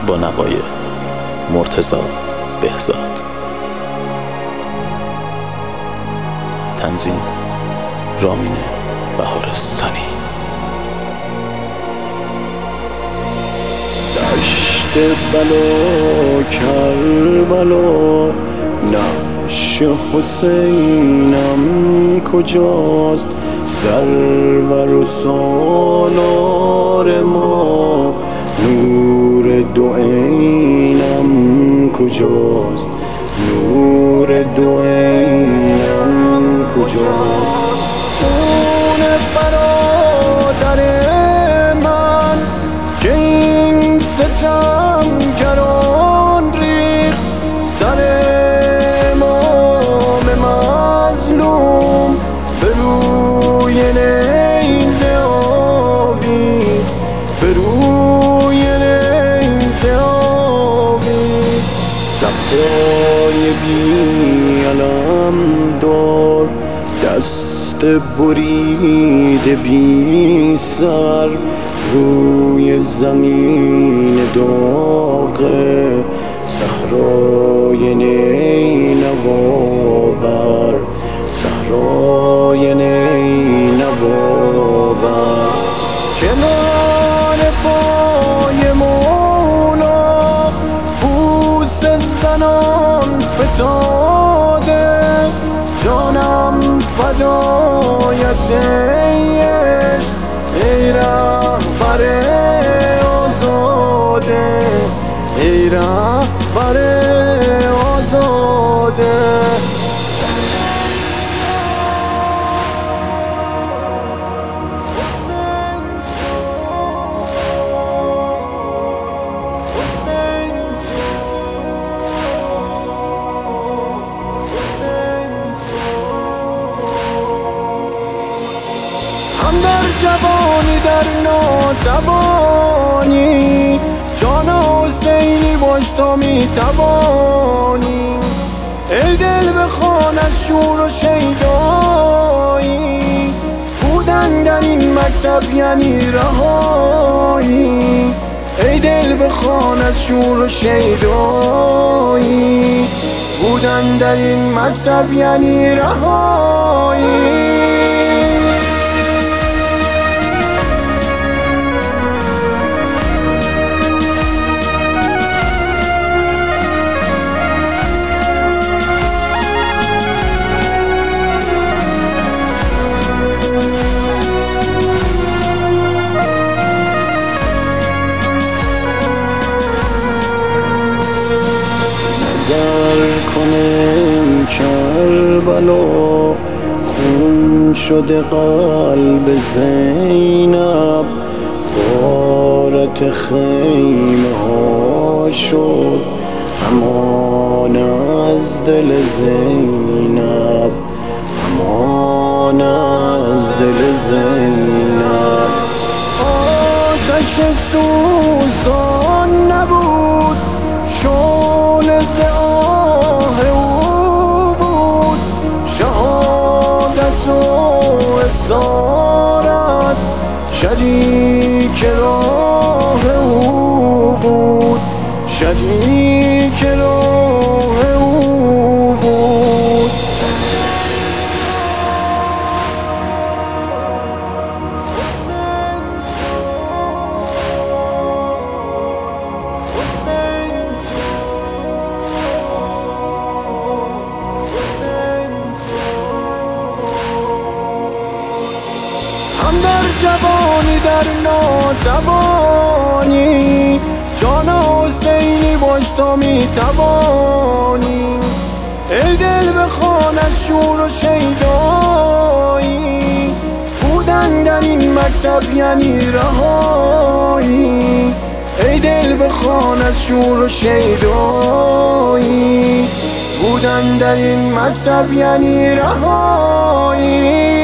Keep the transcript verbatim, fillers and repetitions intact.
با نوای مرتضی بهزاد. تنظیم رامین بهارستانی. دشت بلا کربلا، نعش حسینم کجاست؟ سرور و سالار ما، نور دو عینم کجاست؟ نور دو عینم کجاست؟ خون برادر من که این ستم گران ریخت، سر امام مظلوم به روی نیزه آویخت، به روی نیزه آویخت. صفای بی علم دار، دست بریده بی سر، روی زمین داغ صحرای نینوا بر، صحرای نینوا بر. کنار پای مولا بوس زنان فتاده، جانم فدایت عشق ای رهبر آزاده، ای رهبر آزاده. هم در جوانی در ناتوانی، جان حسینی باش تا می توانی. ای دل بخوان از شور و شیدایی، بودن در این مکتب یعنی رهایی. ای دل بخوان از شور و شیدایی، بودن در این مکتب یعنی رهایی. نظر کنم کربلا، خون شده قلب زینب، غارت خیمه ها شد امان از دل زینب، امان از دل زینب. آتش سوزان نبود، شعله ز آه او بود، شهادت و اسارت شریک راه او بود، شریک راه او بود. هم در جوانی در ناتوانی، جان حسینی باش تا می توانی. ای دل بخوان از شور و شیدایی، بودن در این مکتب یعنی رهایی. ای دل بخوان از شور و شیدایی، بودن در این مکتب یعنی رهایی.